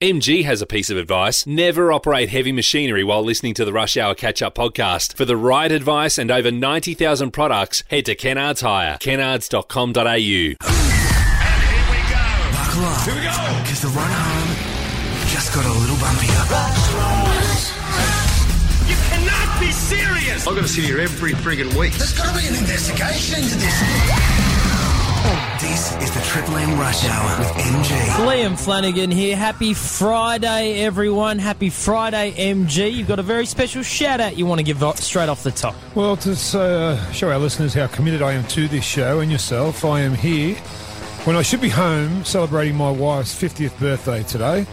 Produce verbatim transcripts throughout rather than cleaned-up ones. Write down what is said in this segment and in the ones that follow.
M G has a piece of advice. Never operate heavy machinery while listening to the Rush Hour Catch-Up podcast. For the right advice and over ninety thousand products, head to Kennards Hire, kennards dot com dot a u. And here we go. Buckle up. Here we go. Because the run home just got a little bumpier. You cannot be serious. I've got to sit here every friggin' week. There's got to be an investigation into this. This is the Triple M Rush Hour with M G. Liam Flanagan here. Happy Friday, everyone. Happy Friday, M G. You've got a very special shout-out you want to give straight off the top. Well, to uh, show our listeners how committed I am to this show and yourself, I am here when I should be home celebrating my wife's fiftieth birthday today.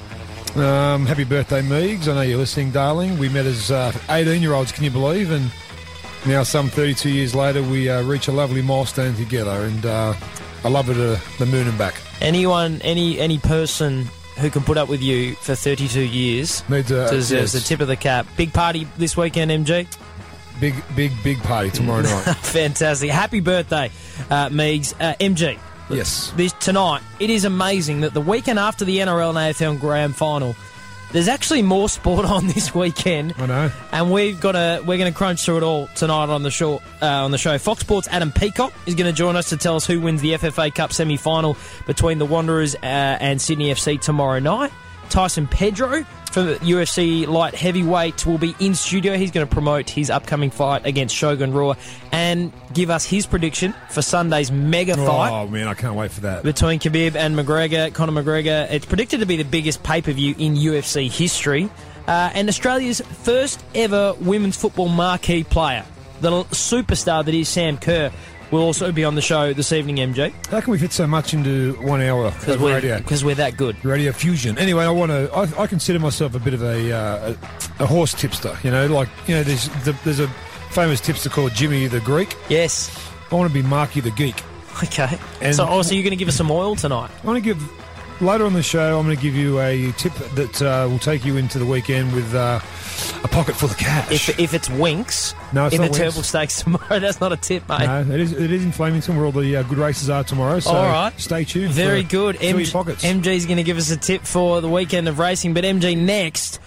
Um, happy birthday, Meegs. I know you're listening, darling. We met as uh, eighteen-year-olds, can you believe? And now, some thirty-two years later, we uh, reach a lovely milestone together, and uh, I love her to the moon and back. Anyone, any any person who can put up with you for thirty-two years Needs a, deserves yes. the tip of the cap. Big party this weekend, M G? Big, big, big party tomorrow night. Fantastic. Happy birthday, uh, Meegs. Uh, M G. Yes. This tonight, it is amazing that the weekend after the N R L and A F L Grand Final, there's actually more sport on this weekend. I know. And we've got to, we're going to crunch through it all tonight on the show. Uh, on the show, Fox Sports' Adam Peacock is going to join us to tell us who wins the F F A Cup semi-final between the Wanderers uh, and Sydney F C tomorrow night. Tyson Pedro from the U F C light heavyweight will be in studio. He's going to promote his upcoming fight against Shogun Rua and give us his prediction for Sunday's mega fight. Oh, man, I can't wait for that. Between Khabib and McGregor, Conor McGregor. It's predicted to be the biggest pay-per-view in U F C history. Uh, and Australia's first ever women's football marquee player, the superstar that is Sam Kerr, will also be on the show this evening, M G. How can we fit so much into one hour of radio? Because we're that good. Radio Fusion. Anyway, I want to. I, I consider myself a bit of a, uh, a a horse tipster. You know, like you know, there's the, there's a famous tipster called Jimmy the Greek. Yes. I want to be Marky the Geek. Okay. And so, oh, so you're going to give us some oil tonight? I want to give later on the show. I'm going to give you a tip that uh, will take you into the weekend with uh, a pocket full of cash. If, if it's Winks, no, it's in not the Winks. Turbo Stakes tomorrow, that's not a tip, mate. No, it is. It is in Flemington where all the uh, good races are tomorrow. So all right. Stay tuned. Very for good. M G, pockets. M G's going to give us a tip for the weekend of racing. But M G, next,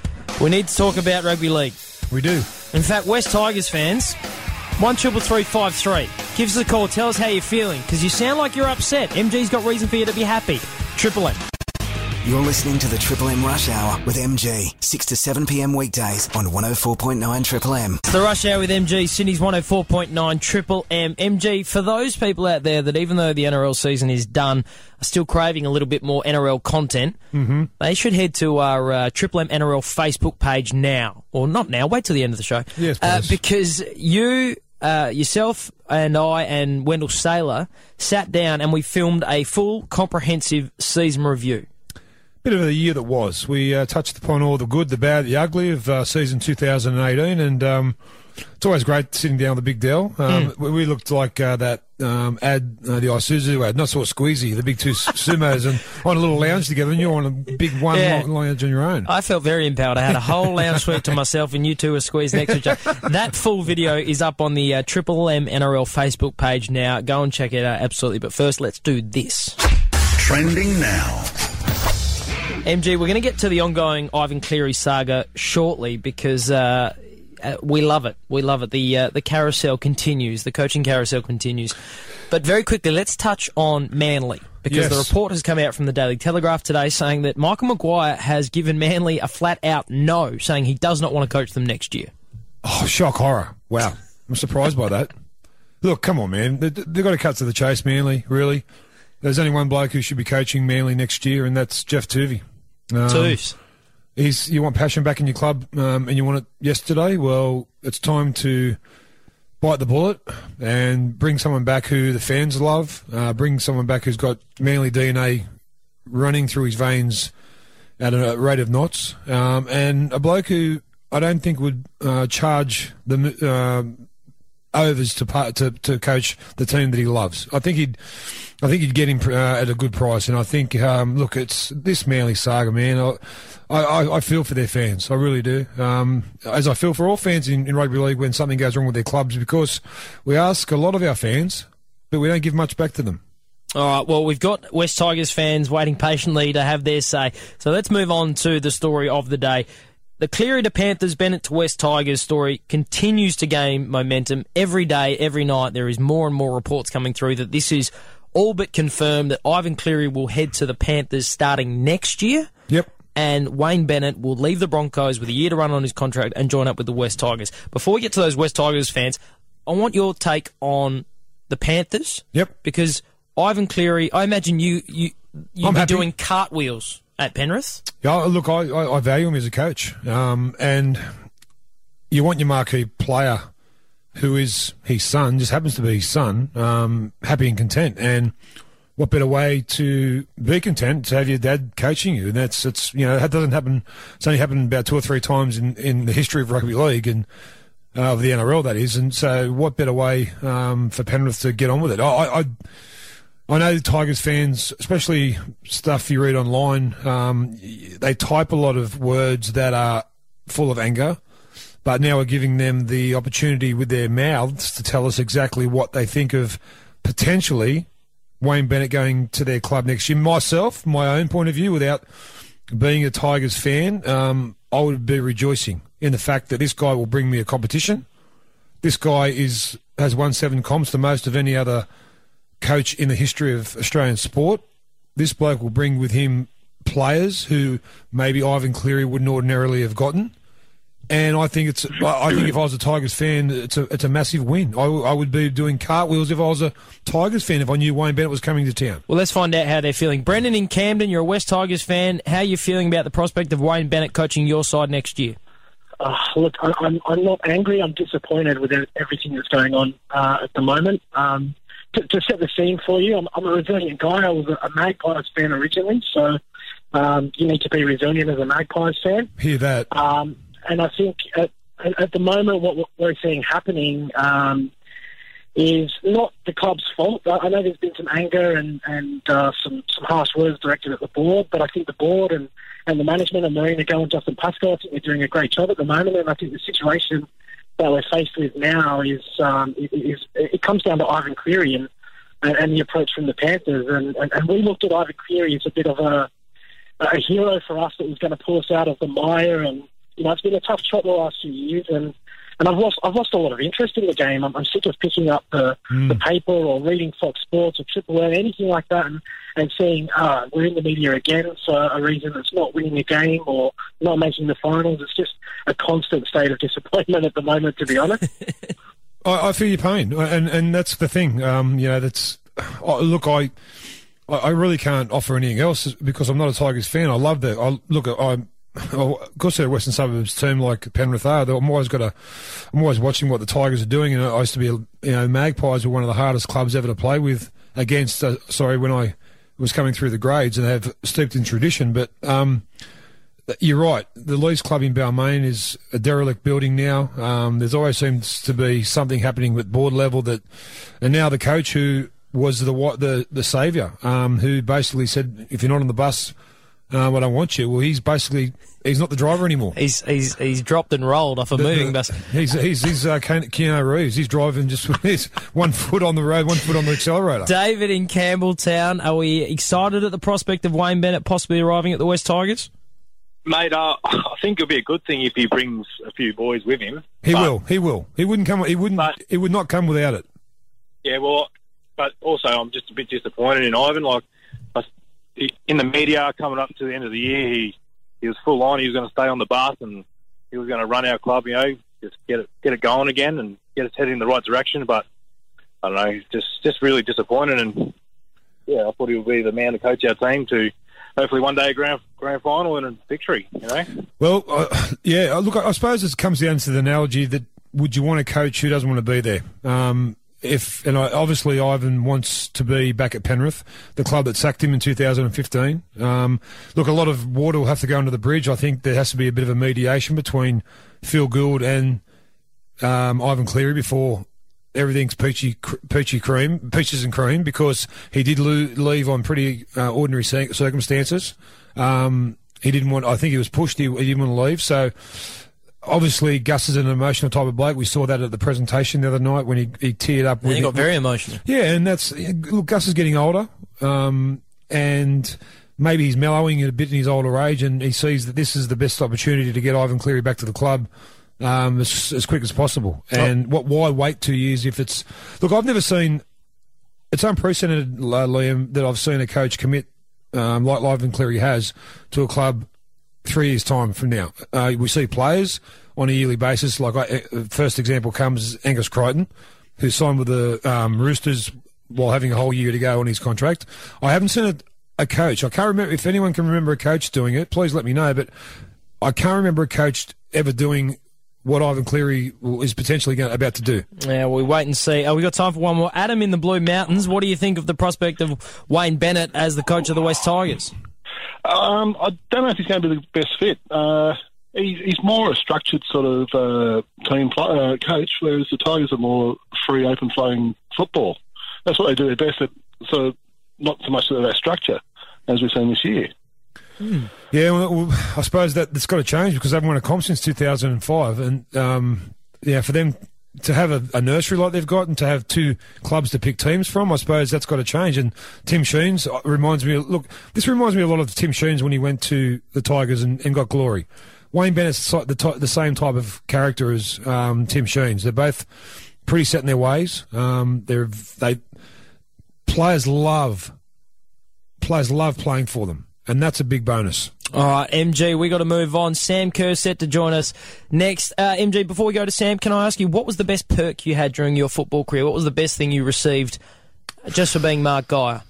we need to talk about rugby league. We do. In fact, West Tigers fans, one triple three five three. Give us a call. Tell us how you're feeling because you sound like you're upset. M G's got reason for you to be happy. Triple M. You're listening to the Triple M Rush Hour with M G, six to seven p.m. weekdays on one oh four point nine Triple M. It's the Rush Hour with M G, Sydney's one oh four point nine Triple M. M G, for those people out there that even though the N R L season is done, are still craving a little bit more N R L content, mm-hmm. they should head to our uh, Triple M N R L Facebook page now. Or not now, wait till the end of the show. Yes, uh, please. because you... Uh, yourself and I and Wendell Saylor sat down and we filmed a full, comprehensive season review. Bit of the year that was. We uh, touched upon all the good, the bad, the ugly of uh, season two thousand eighteen, and um, it's always great sitting down with the Big Dell. Um, mm. we, we looked like uh, that um, ad, uh, the Isuzu ad, not sort of squeezy, the big two sumos, and on a little lounge together, and you're on a big one Yeah. lounge on your own. I felt very empowered. I had a whole lounge suite to myself, and you two were squeezed next to each other. That full video is up on the uh, Triple M N R L Facebook page now. Go and check it out, absolutely. But first, let's do this. Trending now. M G, we're going to get to the ongoing Ivan Cleary saga shortly because uh, uh, we love it. We love it. The uh, the carousel continues. The coaching carousel continues. But very quickly, let's touch on Manly because Yes. the report has come out from the Daily Telegraph today saying that Michael Maguire has given Manly a flat-out no, saying he does not want to coach them next year. Oh, shock horror. Wow. I'm surprised by that. Look, come on, man. They, they've got to cut to the chase, Manly, really. There's only one bloke who should be coaching Manly next year, and that's Jeff Tuvey. Um, Toofs. He's, you want passion back in your club, um, and you want it yesterday? Well, it's time to bite the bullet and bring someone back who the fans love, uh, bring someone back who's got Manly D N A running through his veins at a rate of knots, um, and a bloke who I don't think would uh, charge the uh, overs to, part, to to coach the team that he loves. I think he'd, I think he'd get him uh, at a good price, and I think um, look, it's this Manly saga, man. I, I, I feel for their fans, I really do. Um, as I feel for all fans in, in rugby league when something goes wrong with their clubs, because we ask a lot of our fans, but we don't give much back to them. All right, well, we've got West Tigers fans waiting patiently to have their say. So let's move on to the story of the day. The Cleary to Panthers, Bennett to West Tigers story continues to gain momentum. Every day, every night, there is more and more reports coming through that this is all but confirmed that Ivan Cleary will head to the Panthers starting next year. Yep. And Wayne Bennett will leave the Broncos with a year to run on his contract and join up with the West Tigers. Before we get to those West Tigers fans, I want your take on the Panthers. Yep. Because Ivan Cleary, I imagine you, you, you'd I'm be happy. doing cartwheels at Penrith. Yeah, look, I, I, I value him as a coach. Um, and you want your marquee player who is his son, just happens to be his son, um, happy and content. And what better way to be content to have your dad coaching you? And that's, it's, you know, that doesn't happen. It's only happened about two or three times in, in the history of rugby league and uh, of the N R L, that is. And so what better way um, for Penrith to get on with it? I, I, I know the Tigers fans, especially stuff you read online, um, they type a lot of words that are full of anger, but now we're giving them the opportunity with their mouths to tell us exactly what they think of potentially Wayne Bennett going to their club next year. Myself, my own point of view, without being a Tigers fan, um, I would be rejoicing in the fact that this guy will bring me a competition. This guy is has won seven comps, the most of any other coach in the history of Australian sport. This bloke will bring with him players who maybe Ivan Cleary wouldn't ordinarily have gotten. And I think it's. I think if I was a Tigers fan, it's a it's a massive win. I, I would be doing cartwheels if I was a Tigers fan, if I knew Wayne Bennett was coming to town. Well, let's find out how they're feeling. Brendan in Camden, you're a West Tigers fan. How are you feeling about the prospect of Wayne Bennett coaching your side next year? Uh, look, I, I'm I'm not angry. I'm disappointed with everything that's going on uh, at the moment. Um, to, to set the scene for you, I'm, I'm a resilient guy. I was a, a Magpies fan originally, so um, you need to be resilient as a Magpies fan. Hear that. Um, and I think at, at the moment what we're seeing happening um, is not the club's fault. I know there's been some anger and, and uh, some, some harsh words directed at the board, but I think the board and, and the management and Marina Go and Justin Pascoe, I think they're doing a great job at the moment, and I think the situation that we're faced with now is, um, is it comes down to Ivan Cleary and, and, and the approach from the Panthers, and, and, and we looked at Ivan Cleary as a bit of a, a hero for us that was going to pull us out of the mire. And you know, it's been a tough trot the last few years, and, and I've lost I've lost a lot of interest in the game. I'm, I'm sick of picking up the, mm. the paper or reading Fox Sports or Triple M, anything like that, and, and seeing uh, we're in the media again for a reason that's not winning a game or not making the finals. It's just a constant state of disappointment at the moment, to be honest. I, I feel your pain, and and that's the thing. Um, you know, that's oh, look, I I really can't offer anything else because I'm not a Tigers fan. I love that. I look, I. Well, of course, they're a Western Suburbs team like Penrith are. I'm always got a, I'm always watching what the Tigers are doing. And I used to be, you know, Magpies were one of the hardest clubs ever to play with against. Uh, sorry, when I was coming through the grades, and they've steeped in tradition. But um, you're right. The Leeds Club in Balmain is a derelict building now. Um, there's always seems to be something happening with board level that, and now the coach who was the the the saviour, um, who basically said, if you're not on the bus. Uh, I don't want you. Well, he's basically he's not the driver anymore. He's he's he's dropped and rolled off a the, moving the, bus. He's he's he's uh, Keanu Reeves. He's driving just with his one foot on the road, one foot on the accelerator. David in Campbelltown, are we excited at the prospect of Wayne Bennett possibly arriving at the West Tigers? Mate, uh, I think it'll be a good thing if he brings a few boys with him. He but, will. He will. He wouldn't come. He wouldn't. But, he would not come without it. Yeah, well, but also I'm just a bit disappointed in Ivan. Like. I, In the media, coming up to the end of the year, he, he was full on. He was going to stay on the bus and he was going to run our club, you know, just get it get it going again and get us heading in the right direction. But I don't know, just just really disappointed. And yeah, I thought he would be the man to coach our team to hopefully one day a grand grand final and a victory. You know. Well, uh, yeah. Look, I suppose it comes down to the analogy that would you want a coach who doesn't want to be there? Um, If and I, obviously Ivan wants to be back at Penrith, the club that sacked him in two thousand fifteen. Um, look, a lot of water will have to go under the bridge. I think there has to be a bit of a mediation between Phil Gould and um, Ivan Cleary before everything's peachy, peachy cream, peaches and cream, because he did lo- leave on pretty uh, ordinary circumstances. Um, he didn't want. I think he was pushed. He, he didn't want to leave. So. Obviously, Gus is an emotional type of bloke. We saw that at the presentation the other night when he, he teared up. And with he got very emotional. Yeah, and that's look. Gus is getting older. um, and maybe he's mellowing it a bit in his older age, and he sees that this is the best opportunity to get Ivan Cleary back to the club um, as, as quick as possible. And oh. what? Why wait two years if it's... Look, I've never seen... It's unprecedented, uh, Liam, that I've seen a coach commit, um, like Ivan Cleary has, to a club three years' time from now. Uh, we see players on a yearly basis. Like, I, first example comes Angus Crichton, who signed with the um, Roosters while having a whole year to go on his contract. I haven't seen a, a coach. I can't remember if anyone can remember a coach doing it. Please let me know. But I can't remember a coach ever doing what Ivan Cleary is potentially going, about to do. Yeah, we wait and see. Uh, we got time for one more. Adam in the Blue Mountains. What do you think of the prospect of Wayne Bennett as the coach of the West Tigers? Um, I don't know if he's going to be the best fit. Uh, he's, he's more a structured sort of uh, team pl- uh, coach, whereas the Tigers are more free, open-flowing football. That's what they do their best at, so not so much of that structure as we've seen this year. Hmm. Yeah, well, I suppose that that's got to change because they haven't won a comp since two thousand five, and um, yeah, for them to have a, a nursery like they've got and to have two clubs to pick teams from, I suppose that's got to change. And Tim Sheens reminds me. Look, this reminds me a lot of Tim Sheens when he went to the Tigers and, and got glory. Wayne Bennett's the, the, the same type of character as um, Tim Sheens. They're both pretty set in their ways. Um, they're they players love players love playing for them. And that's a big bonus. All right, M G, we got to move on. Sam Kerr set to join us next. Uh, M G, before we go to Sam, can I ask you, what was the best perk you had during your football career? What was the best thing you received just for being Mark Geyer?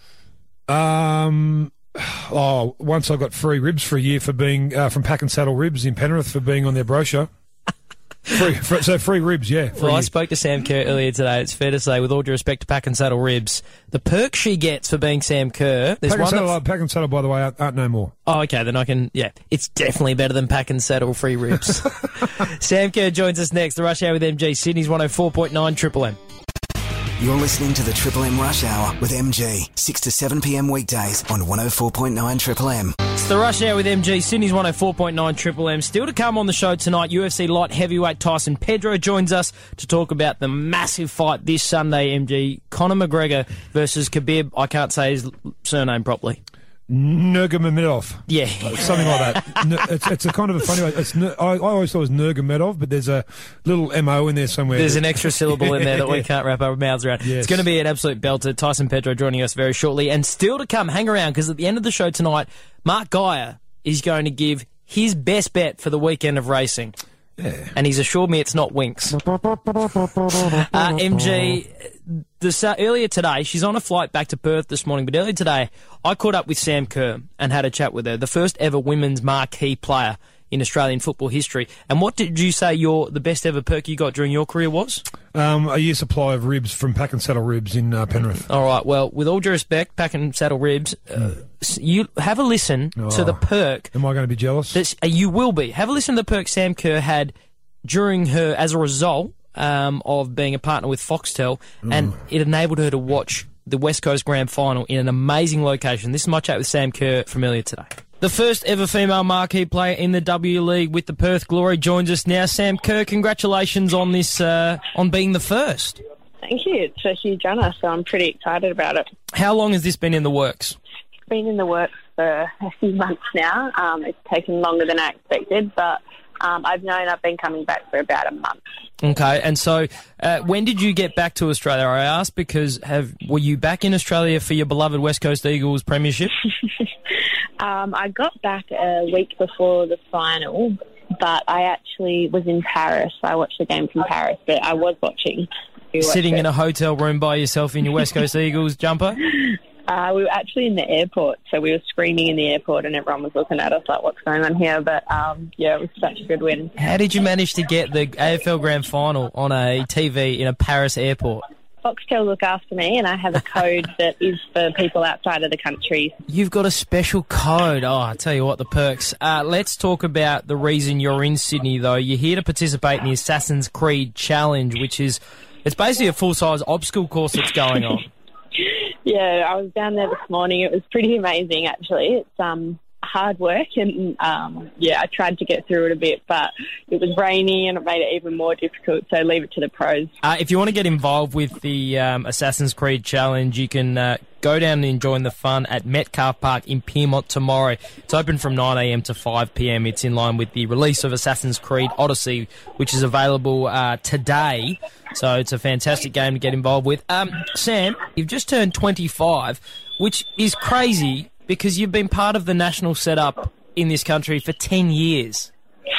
Um, oh, once I got free ribs for a year for being uh, from Pack and Saddle Ribs in Penrith for being on their brochure. Free, free, so free ribs, yeah. Free well, I spoke to Sam Kerr earlier today. It's fair to say, with all due respect to Pack and Saddle Ribs, the perk she gets for being Sam Kerr... There's Pack, one and Saddle, that... Pack and Saddle, by the way, aren't, aren't no more. Oh, okay, then I can... Yeah, it's definitely better than Pack and Saddle free ribs. Sam Kerr joins us next. The Rush Hour with M G, Sydney's one oh four point nine Triple M. You're listening to the Triple M Rush Hour with M G, six to seven p.m. weekdays on one oh four point nine Triple M. It's the Rush Hour with M G, Sydney's one oh four point nine Triple M. Still to come on the show tonight, U F C light heavyweight Tyson Pedro joins us to talk about the massive fight this Sunday, M G. Conor McGregor versus Khabib. I can't say his surname properly. Nurmagomedov. Yeah. Something like that. It's, it's a kind of a funny way. It's, I, I always thought it was Nurmagomedov, but there's a little M O in there somewhere. There's an extra syllable in there that we can't wrap our mouths around. Yes. It's going to be an absolute belter. Tyson Pedro joining us very shortly. And still to come, hang around, because at the end of the show tonight, Mark Geyer is going to give his best bet for the weekend of racing. Yeah. And he's assured me it's not Winx. Uh, M G, this, uh, earlier today, she's on a flight back to Perth this morning, but earlier today, I caught up with Sam Kerr and had a chat with her, the first ever women's marquee player in Australian football history. And what did you say your the best ever perk you got during your career was? Um, a year's supply of ribs from Pack and Saddle Ribs in uh, Penrith. All right, well, with all due respect, Pack and Saddle Ribs, uh, you have a listen oh, to the perk. Am I going to be jealous? That's, uh, you will be. Have a listen to the perk Sam Kerr had during her, as a result um, of being a partner with Foxtel, mm. and it enabled her to watch the West Coast Grand Final in an amazing location. This is my chat with Sam Kerr from earlier today. The first ever female marquee player in the W League with the Perth Glory joins us now. Sam Kerr, congratulations on this, uh, on being the first. Thank you. It's a huge honour, so I'm pretty excited about it. How long has this been in the works? It's been in the works for a few months now. Um, it's taken longer than I expected, but um, I've known I've been coming back for about a month. Okay, and so uh, when did you get back to Australia? I asked because have were you back in Australia for your beloved West Coast Eagles premiership? um, I got back a week before the final, but I actually was in Paris. I watched the game from Paris, but I was watching. Sitting in a hotel room by yourself in your West Coast Eagles jumper? Uh, we were actually in the airport, so we were screaming in the airport and everyone was looking at us like, what's going on here? But, um, yeah, it was such a good win. How did you manage to get the A F L Grand Final on a T V in a Paris airport? Foxtel look after me, and I have a code that is for people outside of the country. You've got a special code. Oh, I tell you what, the perks. Uh, let's talk about the reason you're in Sydney, though. You're here to participate in the Assassin's Creed Challenge, which is, it's basically a full-size obstacle course that's going on. Yeah, I was down there this morning. It was pretty amazing, actually. It's um hard work, and um yeah, I tried to get through it a bit, but it was rainy and it made it even more difficult, so leave it to the pros. Uh, if you want to get involved with the um, Assassin's Creed Challenge, you can uh, Go down and join the fun at Metcalfe Park in Piermont tomorrow. It's open from nine a m to five p m. It's in line with the release of Assassin's Creed Odyssey, which is available uh, today. So it's a fantastic game to get involved with. Um, Sam, you've just turned twenty-five, which is crazy because you've been part of the national setup in this country for ten years.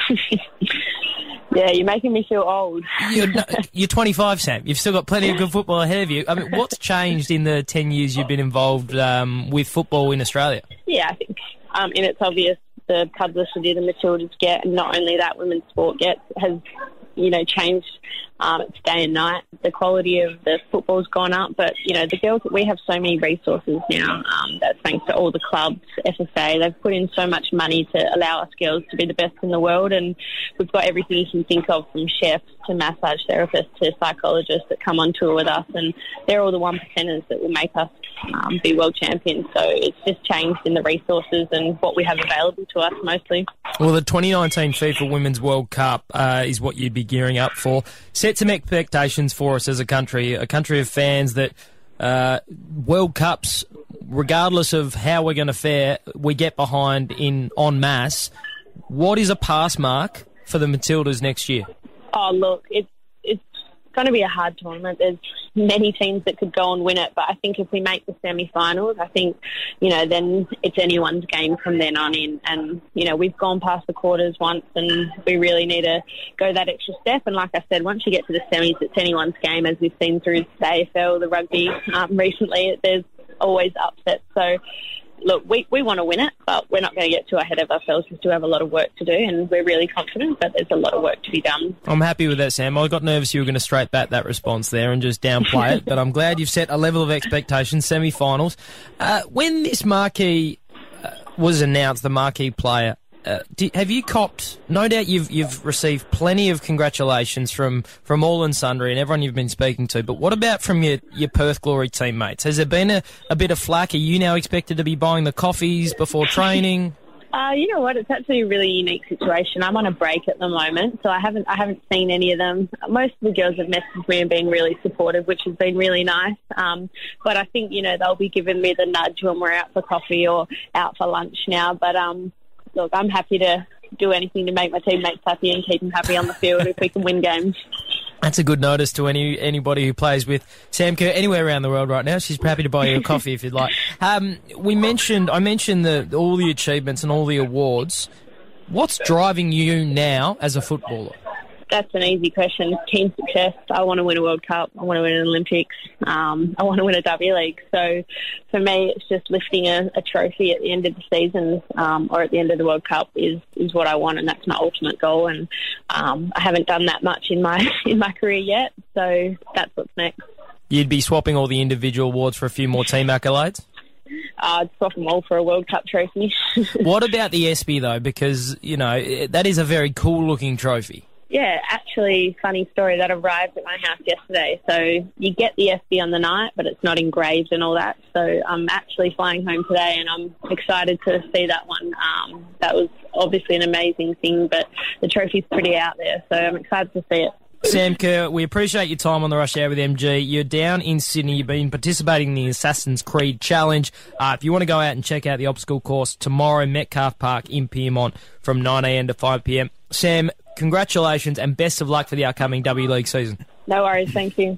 Yeah, you're making me feel old. You're, no, you're twenty-five, Sam. You've still got plenty of good football ahead of you. I mean, what's changed in the ten years you've been involved um, with football in Australia? Yeah, I think, um, and it's obvious the publicity the Matildas get, and not only that, women's sport gets, has, you know, changed. Um, it's day and night. The quality of the football's gone up, but, you know, the girls, we have so many resources now. Um, that's thanks to all the clubs, F S A. They've put in so much money to allow us girls to be the best in the world, and we've got everything you can think of, from chefs to massage therapists to psychologists that come on tour with us, and they're all the one percenters that will make us um, be world champions. So it's just changed in the resources and what we have available to us mostly. Well, the twenty nineteen FIFA Women's World Cup uh, is what you'd be gearing up for. Set some expectations for us as a country, a country of fans that uh, World Cups, regardless of how we're going to fare, we get behind in en masse. What is a pass mark for the Matildas next year? Oh, look, it's it's going to be a hard tournament. There's many teams that could go and win it, but I think if we make the semi-finals, I think, you know, then it's anyone's game from then on in. And, you know, we've gone past the quarters once, and we really need to go that extra step. And like I said, once you get to the semis, it's anyone's game, as we've seen through the A F L, the rugby um, recently. There's always upsets. So, look, we, we want to win it, but we're not going to get too ahead of ourselves. We still have a lot of work to do, and we're really confident, but there's a lot of work to be done. I'm happy with that, Sam. I got nervous you were going to straight back that response there and just downplay it, but I'm glad you've set a level of expectation, semi-finals. Uh, when this marquee uh, was announced, the marquee player, Uh, do, have you copped? No doubt you've you've received plenty of congratulations from, from all and sundry and everyone you've been speaking to. But what about from your, your Perth Glory teammates? Has there been a, a bit of flack? Are you now expected to be buying the coffees before training? Uh, you know what? It's actually a really unique situation. I'm on a break at the moment, so I haven't I haven't seen any of them. Most of the girls have messaged me and been really supportive, which has been really nice. Um, but I think, you know, they'll be giving me the nudge when we're out for coffee or out for lunch now. But um. Look, I'm happy to do anything to make my teammates happy and keep them happy on the field if we can win games. That's a good notice to any anybody who plays with Sam Kerr anywhere around the world right now. She's happy to buy you a coffee if you'd like. Um, we mentioned, I mentioned the, all the achievements and all the awards. What's driving you now as a footballer? That's an easy question. Team success. I want to win a World Cup. I want to win an Olympics. Um, I want to win a W League. So for me, it's just lifting a, a trophy at the end of the season um, or at the end of the World Cup is, is what I want, and that's my ultimate goal. And um, I haven't done that much in my in my career yet, so that's what's next. You'd be swapping all the individual awards for a few more team accolades? Uh, I'd swap them all for a World Cup trophy. What about the ESPY, though? Because, you know, that is a very cool-looking trophy. Yeah, actually, funny story, that arrived at my house yesterday. So you get the ESPY on the night, but it's not engraved and all that. So I'm actually flying home today, and I'm excited to see that one. Um, that was obviously an amazing thing, but the trophy's pretty out there, so I'm excited to see it. Sam Kerr, we appreciate your time on the Rush Hour with M G. You're down in Sydney. You've been participating in the Assassin's Creed Challenge. Uh, if you want to go out and check out the obstacle course tomorrow, Metcalfe Park in Piermont from nine a m to five p m. Sam, congratulations and best of luck for the upcoming W League season. No worries, thank you.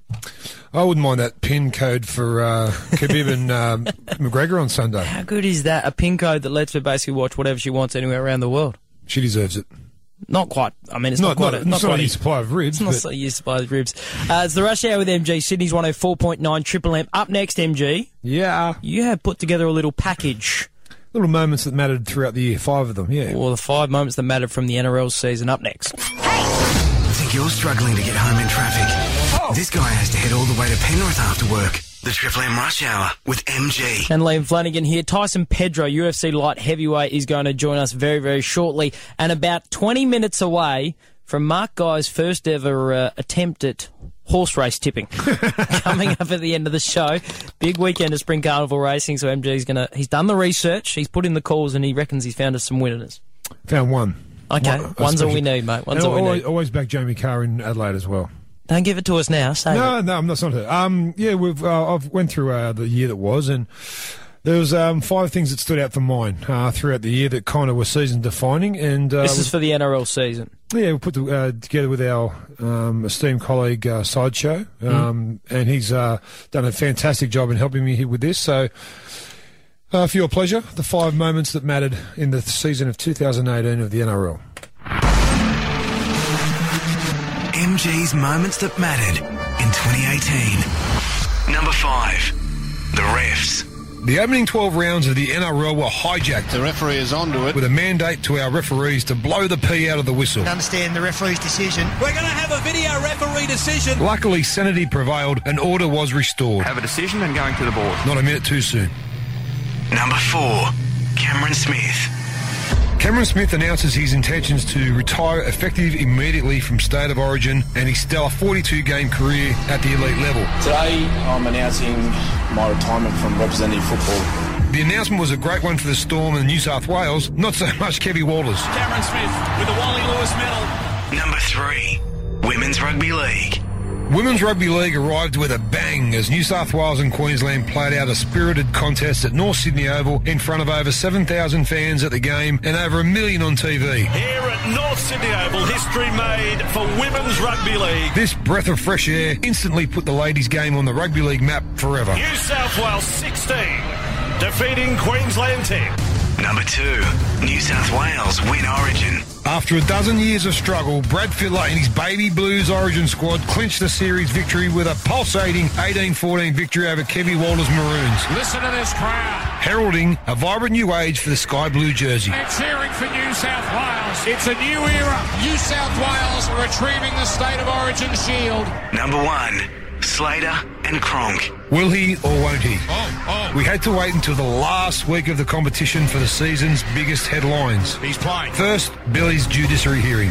I wouldn't mind that pin code for uh, Khabib and um, McGregor on Sunday. How good is that? A pin code that lets her basically watch whatever she wants anywhere around the world. She deserves it. Not quite. I mean, it's not, not quite. Not, a, not it's quite not a supply of ribs. It's not a year's supply of ribs. Uh, it's the Rush Hour with M G. Sydney's one oh four point nine Triple M. Up next, M G. Yeah. You have put together a little package. Little moments that mattered throughout the year. Five of them, yeah. Well, the five moments that mattered from the N R L season. Up next. Think you're struggling to get home in traffic? Oh. This guy has to head all the way to Penrith after work. The Triple M Rush Hour with M G. And Liam Flanagan here. Tyson Pedro, U F C light heavyweight, is going to join us very, very shortly. And about twenty minutes away from Mark Guy's first ever uh, attempt at horse race tipping. Coming up at the end of the show. Big weekend of Spring Carnival racing, so M G's going to... He's done the research, he's put in the calls, and he reckons he's found us some winners. Found one. Okay, one, one's all we need, mate. One's and all we always, need. Always back Jamie Carr in Adelaide as well. Don't give it to us now. Save No, it. no, I'm not. It's not her. Um, yeah, we've. Uh, I've went through uh, the year that was, and there was um, five things that stood out for mine uh, throughout the year that kind of were season defining. And uh, This is for the N R L season. Yeah, we put the, uh, together with our um, esteemed colleague uh, Sideshow, um, mm. and he's uh, done a fantastic job in helping me here with this. So, uh, for your pleasure, the five moments that mattered in the season of two thousand eighteen of the N R L. M G's moments that mattered in twenty eighteen. Number five, the refs. The opening twelve rounds of the N R L were hijacked. The referee is onto it. With a mandate to our referees to blow the pee out of the whistle. Understand the referee's decision. We're going to have a video referee decision. Luckily, sanity prevailed and order was restored. Have a decision and going to the board. Not a minute too soon. Number four, Cameron Smith. Cameron Smith announces his intentions to retire effective immediately from State of Origin and his stellar forty-two game career at the elite level. Today, I'm announcing my retirement from representative football. The announcement was a great one for the Storm and New South Wales, not so much Kevy Walters. Cameron Smith with the Wally Lewis medal. Number three, Women's Rugby League. Women's Rugby League arrived with a bang as New South Wales and Queensland played out a spirited contest at North Sydney Oval in front of over seven thousand fans at the game and over a million on T V. Here at North Sydney Oval, history made for Women's Rugby League. This breath of fresh air instantly put the ladies' game on the rugby league map forever. New South Wales sixteen, defeating Queensland ten. Number two, New South Wales win Origin. After a dozen years of struggle, Brad Fittler and his Baby Blues Origin squad clinched the series victory with a pulsating eighteen fourteen victory over Kevy Walters Maroons. Listen to this crowd. Heralding a vibrant new age for the sky blue jersey. They're cheering for New South Wales. It's a new era. New South Wales retrieving the State of Origin shield. Number one, Slater and Cronk. Will he or won't he? Oh, oh. We had to wait until the last week of the competition for the season's biggest headlines. He's playing. First, Billy's judiciary hearing.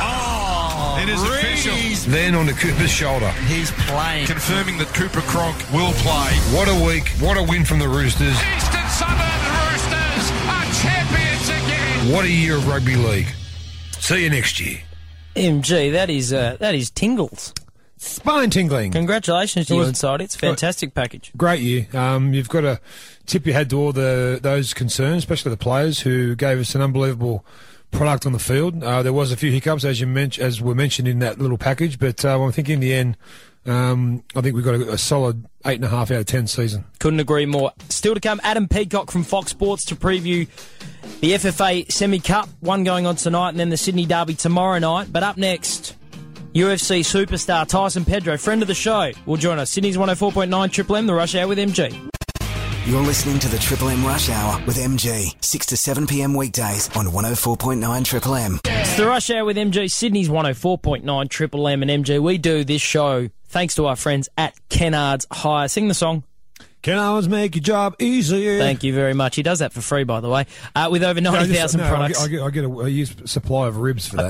Wow. Oh, it is official. Then on to Cooper's shoulder. He's playing. Confirming that Cooper Cronk will play. What a week. What a win from the Roosters. Eastern Suburbs Roosters are champions again. What a year of rugby league. See you next year. M G, that is uh, that is tingles. Spine tingling. Congratulations to It you was- inside. It's a fantastic package. Great year. Um, you've got to tip your hat to all the those concerned, especially the players who gave us an unbelievable product on the field. Uh, there was a few hiccups, as you mentioned, as were mentioned in that little package, but uh, I think in the end, um, I think we've got a, a solid eight and a half out of ten season. Couldn't agree more. Still to come, Adam Peacock from Fox Sports to preview the F F A Semi-Cup, one going on tonight and then the Sydney Derby tomorrow night. But up next, U F C superstar Tyson Pedro, friend of the show, will join us. Sydney's one oh four point nine Triple M, the Rush Hour with M G. You're listening to the Triple M Rush Hour with M G, six to seven p.m. weekdays on one oh four point nine Triple M. It's the Rush Hour with M G, Sydney's one oh four point nine Triple M and M G. We do this show thanks to our friends at Kennards Hire. Sing the song. Can I always make your job easier? Thank you very much. He does that for free, by the way, uh, with over ninety thousand no, no, products. I get, I get, I get a, a year's supply of ribs for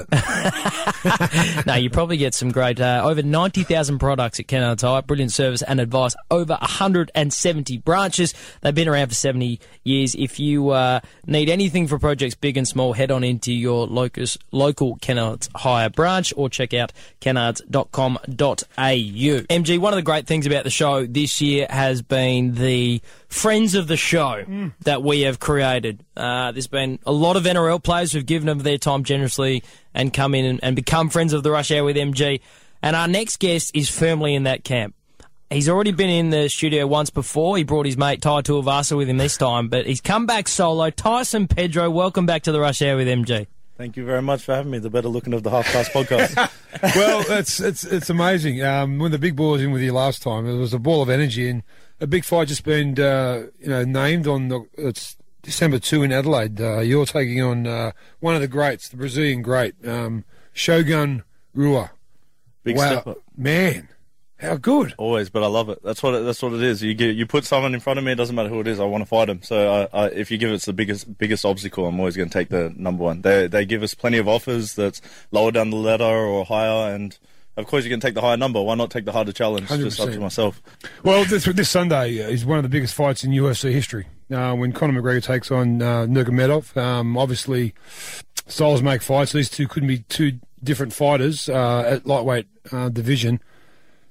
that. No, you probably get some great, uh, over ninety thousand products at Kennards Hire. Brilliant service and advice. Over one hundred seventy branches. They've been around for seventy years. If you uh, need anything for projects big and small, head on into your locus, local Kennards Hire branch or check out kennards dot com dot a u. M G, one of the great things about the show this year has been the friends of the show mm. that we have created. Uh, there's been a lot of N R L players who've given them their time generously and come in and, and become friends of the Rush Hour with M G. And our next guest is firmly in that camp. He's already been in the studio once before. He brought his mate Ty Tuivasa with him this time, but he's come back solo. Tyson Pedro, welcome back to the Rush Hour with M G. Thank you very much for having me, the better looking of the half-cast podcast. Well, it's it's it's amazing. Um, when the big ball was in with you last time, it was a ball of energy, and a big fight just been uh, you know named on the it's December second in Adelaide. Uh, you're taking on uh, one of the greats, the Brazilian great, um, Shogun Rua. Big wow, step up. Man, how good! Always, but I love it. That's what it, that's what it is. You get, you put someone in front of me, it doesn't matter who it is. I want to fight him. So I, I, if you give us the biggest biggest obstacle, I'm always going to take the number one. They they give us plenty of offers that's lower down the ladder or higher, and of course you can take the higher number. Why not take the harder challenge? one hundred percent. Just up to myself. Well, this this Sunday is one of the biggest fights in U F C history. Uh, when Conor McGregor takes on uh, Nurmagomedov, um, obviously styles make fights. These two couldn't be two different fighters uh, at lightweight uh, division.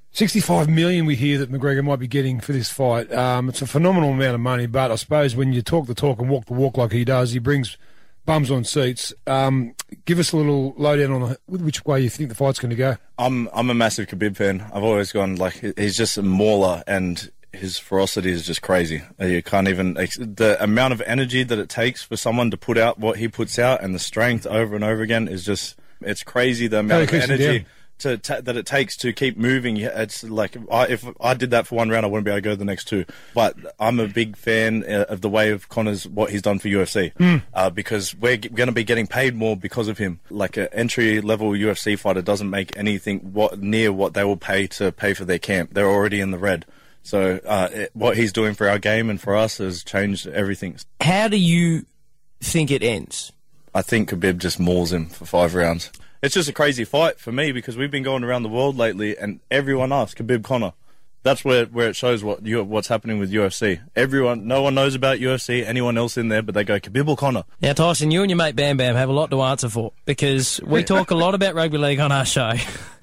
sixty-five million we hear that McGregor might be getting for this fight. Um, it's a phenomenal amount of money, but I suppose when you talk the talk and walk the walk like he does, he brings bums on seats. Um, give us a little lowdown on the, which way you think the fight's going to go. I'm I'm a massive Khabib fan. I've always gone like he's just a mauler, and his ferocity is just crazy. You can't even the amount of energy that it takes for someone to put out what he puts out, and the strength over and over again is just it's crazy. The amount of energy to, to, that it takes to keep moving. It's like I, if I did that for one round, I wouldn't be able to go the next two. But I'm a big fan of the way of Conor's what he's done for U F C mm. uh, because we're g- going to be getting paid more because of him. Like an entry level U F C fighter doesn't make anything what near what they will pay to pay for their camp. They're already in the red. So uh, it, what he's doing for our game and for us has changed everything. How do you think it ends? I think Khabib just mauls him for five rounds. It's just a crazy fight for me because we've been going around the world lately and everyone asks Khabib Conor. That's where where it shows what you, what's happening with U F C. Everyone, no one knows about U F C, anyone else in there, but they go Khabib or Conor. Now, Tyson, you and your mate Bam Bam have a lot to answer for because we talk a lot about rugby league on our show.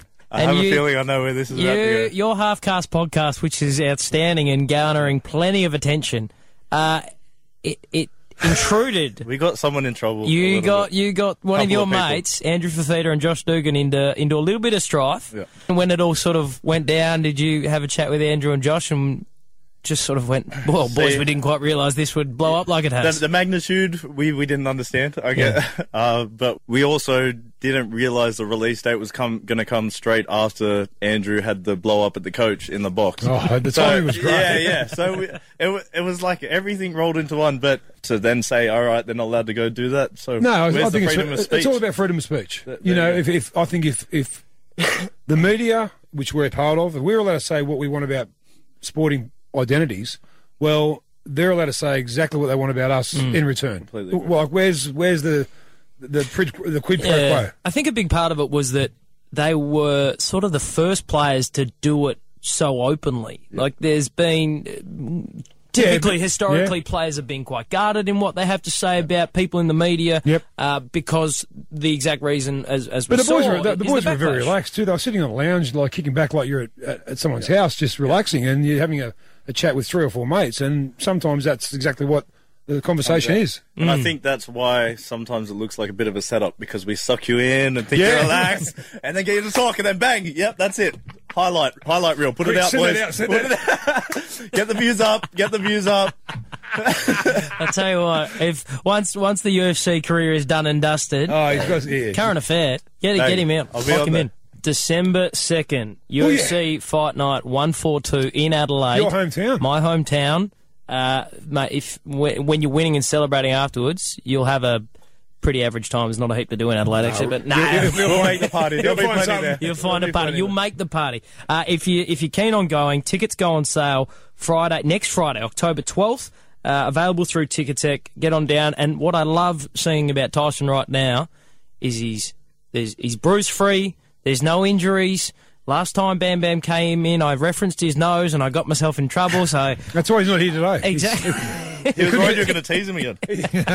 I and have you, a feeling I know where this is you, about to go. Your Half-Cast podcast, which is outstanding and garnering plenty of attention, uh, it, it intruded. We got someone in trouble. You got bit. you got one of your of mates, Andrew Fafita and Josh Dugan, into into a little bit of strife. Yeah. And when it all sort of went down, did you have a chat with Andrew and Josh and just sort of went, well, boys, See, we didn't quite realise this would blow up like it has. The, the magnitude, we, we didn't understand, I get. Yeah. Uh, but we also didn't realise the release date was come going to come straight after Andrew had the blow up at the coach in the box. Oh, the timing so, was great. Yeah, yeah. So we, it, it was like everything rolled into one, but to then say, all right, they're not allowed to go do that. So no, I, I think freedom it's, of speech? It's all about freedom of speech. There you know, you if, if I think if, if the media, which we're part of, if we're allowed to say what we want about sporting identities, well, they're allowed to say exactly what they want about us mm. in return. Completely well, like, where's where's the the the, the quid pro yeah. quo? I think a big part of it was that they were sort of the first players to do it so openly. Yeah. Like, there's been typically, yeah, but, historically, yeah. players have been quite guarded in what they have to say yeah. about people in the media. Yep. Uh, because the exact reason, as as we but the boys saw, were the, the boys the were very relaxed too. They were sitting on a lounge, like kicking back, like you're at, at, at someone's yeah. house, just relaxing, and you're having a. a chat with three or four mates, and sometimes that's exactly what the conversation okay. is. And mm. I think that's why sometimes it looks like a bit of a setup, because we suck you in and think yeah. you're relaxed, and then get you to talk, and then bang, yep, that's it. Highlight, highlight reel, put Quick, it out, send boys. It out, send put it it get the views up, get the views up. I tell you what, if once once the U F C career is done and dusted, oh, he's got yeah. current affair, get, hey, get him out, I'll lock him there. in. December second, U F C oh, yeah. Fight Night one forty-two in Adelaide. Your hometown. My hometown. Uh, mate, if when you're winning and celebrating afterwards, you'll have a pretty average time. There's not a heap to do in Adelaide, actually, but no. Nah, we'll make the party. There'll be plenty there. You'll find a party. You'll make the party. Uh, if you if you're keen on going, tickets go on sale Friday, next Friday, October twelfth. Uh, available through Ticketek. Get on down. And what I love seeing about Tyson right now is he's there's, he's bruise free. There's no injuries. Last time Bam Bam came in, I referenced his nose and I got myself in trouble. So that's why he's not here today. Exactly. He was worried you were going to tease him again.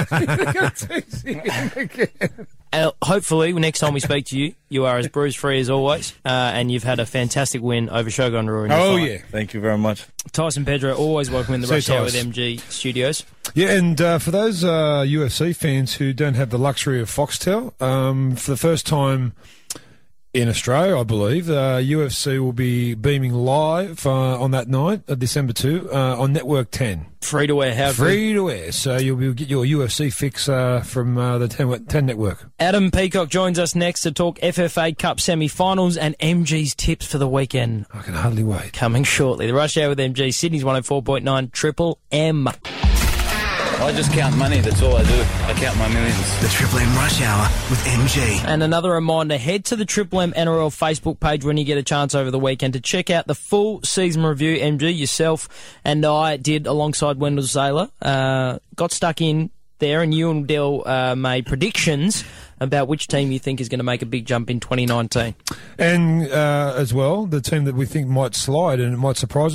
Uh, hopefully, next time we speak to you, you are as bruise free as always, uh, and you've had a fantastic win over Shogun Rua. Oh fight. yeah, thank you very much, Tyson Pedro. Always welcome in the so Rush Hour Tice. with M G Studios. Yeah, and uh, for those uh, U F C fans who don't have the luxury of Foxtel, um, for the first time in Australia, I believe, uh, U F C will be beaming live uh, on that night, uh, December second, uh, on Network ten. Free to wear, how Free to wear, so you'll be, get your U F C fix uh, from uh, the ten, ten Network. Adam Peacock joins us next to talk F F A Cup semi-finals and M G's tips for the weekend. I can hardly wait. Coming shortly. The Rush Hour with M G, Sydney's one oh four point nine Triple M. I just count money, that's all I do. I count my millions. The Triple M Rush Hour with M G. And another reminder, head to the Triple M N R L Facebook page when you get a chance over the weekend to check out the full season review M G, yourself and I did alongside Wendell Zaylor. Uh, got stuck in there and you and Dell uh, made predictions about which team you think is going to make a big jump in twenty nineteen. And uh, as well, the team that we think might slide and it might surprise a few.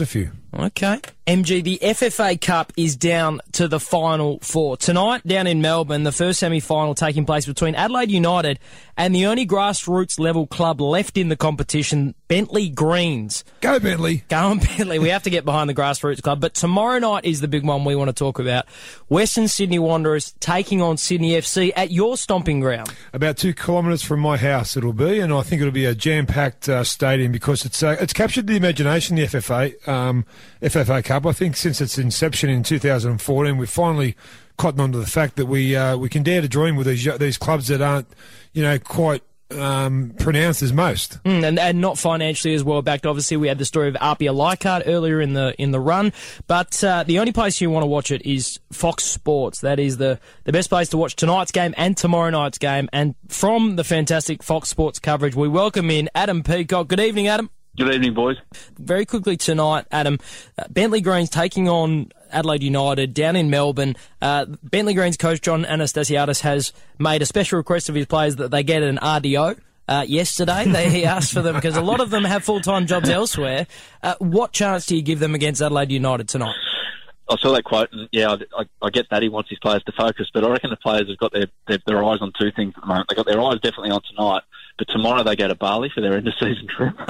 Okay. M G, the F F A Cup is down to the final four. Tonight, down in Melbourne, the first semi-final taking place between Adelaide United and the only grassroots level club left in the competition, Bentley Greens. Go Bentley. Go on, Bentley. We have to get behind the grassroots club. But tomorrow night is the big one we want to talk about. Western Sydney Wanderers taking on Sydney F C at your stomping ground. About two kilometres from my house it'll be, and I think it'll be a jam-packed uh, stadium because it's uh, it's captured the imagination, the F F A, um, F F A Cup. I think since its inception in two thousand fourteen, we've finally cottoned on to the fact that we uh, we can dare to dream with these these clubs that aren't, you know, quite um, pronounced as most, mm, and and not financially as well backed. Obviously, we had the story of Apia Leichhardt earlier in the in the run, but uh, the only place you want to watch it is Fox Sports. That is the the best place to watch tonight's game and tomorrow night's game. And from the fantastic Fox Sports coverage, we welcome in Adam Peacock. Good evening, Adam. Good evening, boys. Very quickly tonight, Adam, uh, Bentley Greens taking on Adelaide United down in Melbourne. Uh, Bentley Greens coach John Anastasiadis has made a special request of his players that they get an R D O. Uh, yesterday, they, he asked for them because a lot of them have full-time jobs elsewhere. Uh, what chance do you give them against Adelaide United tonight? I saw that quote, and yeah, I, I, I get that he wants his players to focus, but I reckon the players have got their, their their eyes on two things at the moment. They've got their eyes definitely on tonight, but tomorrow they go to Bali for their end-of-season trip. So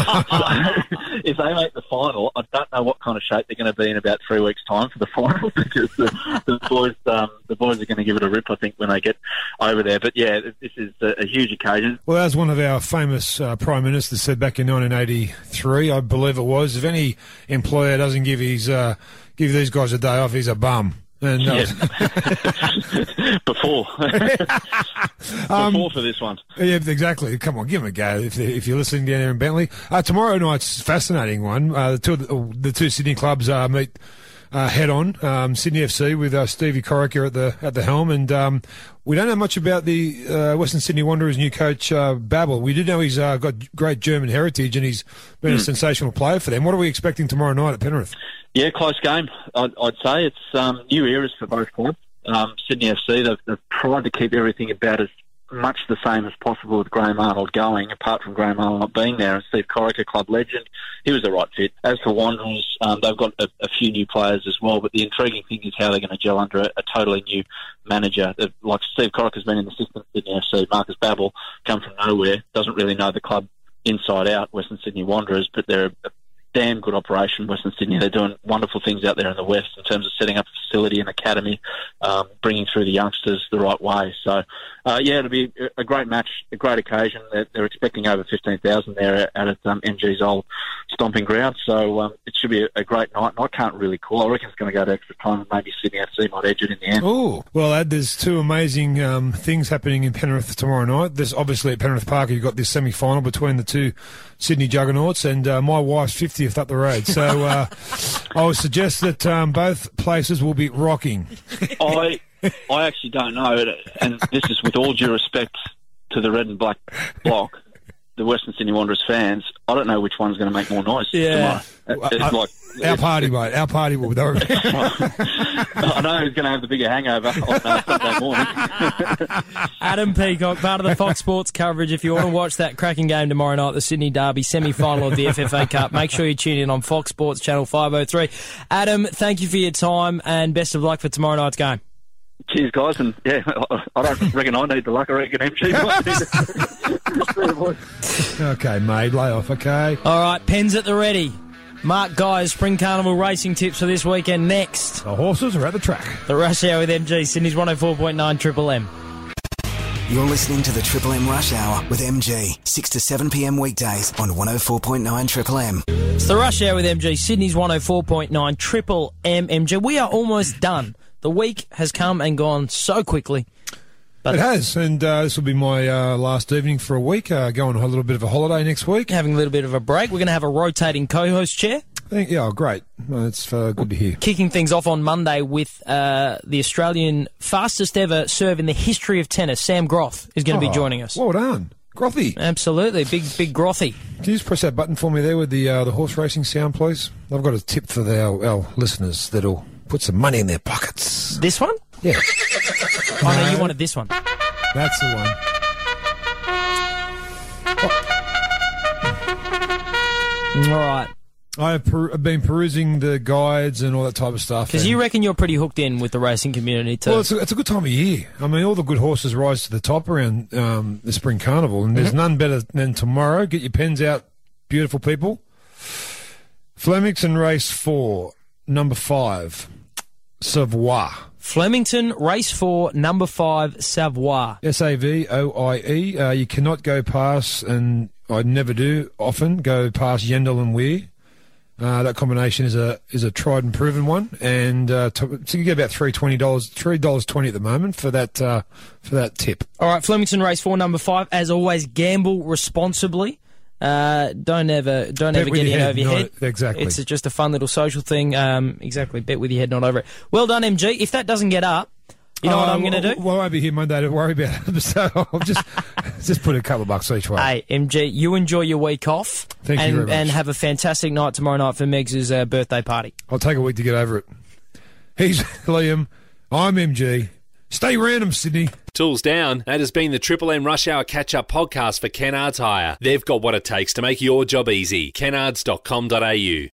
if they make the final, I don't know what kind of shape they're going to be in about three weeks' time for the final, because the, the boys um, the boys are going to give it a rip, I think, when they get over there. But yeah, this is a, a huge occasion. Well, as one of our famous uh, Prime Ministers said back in nineteen eighty-three, I believe it was, if any employer doesn't give his... Uh, give these guys a day off, he's a bum. And, uh, yeah. Before. um, Before for this one. Yeah, exactly. Come on, give him a go if, if you're listening down there in Bentley. Uh, tomorrow night's a fascinating one. Uh, the, two, the two Sydney clubs uh, meet uh, head on. Um, Sydney F C with uh, Stevie Corica at the at the helm. And um, we don't know much about the uh, Western Sydney Wanderers' new coach, uh, Babel. We do know he's uh, got great German heritage and he's been mm. a sensational player for them. What are we expecting tomorrow night at Penrith? Yeah, close game, I'd, I'd say. It's um, new eras for both clubs. Um, Sydney F C, they've, they've tried to keep everything about as much the same as possible with Graham Arnold going, apart from Graham Arnold not being there. And Steve Corica, club legend, he was the right fit. As for Wanderers, um, they've got a, a few new players as well, but the intriguing thing is how they're going to gel under a, a totally new manager. Like Steve Corica's been in the system at Sydney F C. Marcus Babbel, come from nowhere, doesn't really know the club inside out, Western Sydney Wanderers, but they're a damn good operation, Western Sydney. They're doing wonderful things out there in the West in terms of setting up a facility and academy, um, bringing through the youngsters the right way. So, uh, yeah, it'll be a great match, a great occasion. They're, they're expecting over fifteen thousand there out at um, M G's old stomping ground. So um, it should be a, a great night. And I can't really call. I reckon it's going to go to extra time and maybe Sydney F C might edge it in the end. Oh, well, Ed, there's two amazing um, things happening in Penrith tomorrow night. There's obviously at Penrith Park, you've got this semi-final between the two Sydney juggernauts, and uh, my wife's fiftieth up the road. So uh, I would suggest that um, both places will be rocking. I I actually don't know, and this is with all due respect to the red and black block, the Western Sydney Wanderers fans, I don't know which one's going to make more noise Yeah. tomorrow. It's I, like, our party, mate. Our party will. I know who's going to have the bigger hangover on uh, Sunday morning. Adam Peacock, part of the Fox Sports coverage. If you want to watch that cracking game tomorrow night, the Sydney Derby semi-final of the F F A Cup, make sure you tune in on Fox Sports Channel five oh three. Adam, thank you for your time and best of luck for tomorrow night's game. Cheers, guys, and yeah, I don't reckon I need the luck. I reckon M G might need it. Okay, mate, lay off, okay? All right, pens at the ready. Mark Guy's Spring Carnival racing tips for this weekend next. The horses are at the track. The Rush Hour with M G, Sydney's one oh four point nine Triple M. You're listening to the Triple M Rush Hour with M G, six to seven p.m. weekdays on one oh four point nine Triple M. It's the Rush Hour with M G, Sydney's one oh four point nine Triple M. M G, we are almost done. The week has come and gone so quickly. But it has, and uh, this will be my uh, last evening for a week. Uh, going on a little bit of a holiday next week. Having a little bit of a break. We're going to have a rotating co-host chair. I think, yeah, oh, great. Well, that's uh, good to hear. Kicking things off on Monday with uh, the Australian fastest ever serve in the history of tennis, Sam Groth, is going to oh, be joining us. Well done. Grothy. Absolutely. Big, big Grothy. Can you just press that button for me there with the uh, the horse racing sound, please? I've got a tip for the, our, our listeners that'll put some money in their pockets. This one? Yeah. Oh, no, you wanted this one. That's the one. Oh. All right. I have per- I've been perusing the guides and all that type of stuff. Because you reckon you're pretty hooked in with the racing community too. Well, it's a, it's a good time of year. I mean, all the good horses rise to the top around um, the Spring Carnival, and there's Mm-hmm. none better than tomorrow. Get your pens out, beautiful people. Flemington Race four, number five, Savoie. Flemington Race four, number five, Savoie. S A V O I E. Uh, you cannot go past, and I never do often, go past Yendel and Weir. Uh, that combination is a is a tried and proven one, and uh, to, so you get about three twenty dollars, three dollars twenty at the moment for that uh, for that tip. All right, Flemington Race four, number five. As always, gamble responsibly. Uh, don't ever don't Bet ever with get your in head, over your not- head. exactly. It's just a fun little social thing. Um, exactly. Bet with your head, not over it. Well done, M G. If that doesn't get up, you know what I'm going to do? Well, I won't be here Monday to worry about it, so I'll just just put a couple of bucks each way. Hey, M G, you enjoy your week off. Thank you and, very much. And have a fantastic night tomorrow night for Megs' uh, birthday party. I'll take a week to get over it. He's Liam. I'm M G. Stay random, Sydney. Tools down. That has been the Triple M Rush Hour Catch-Up podcast for Kennards Hire. They've got what it takes to make your job easy. kennards dot com dot a u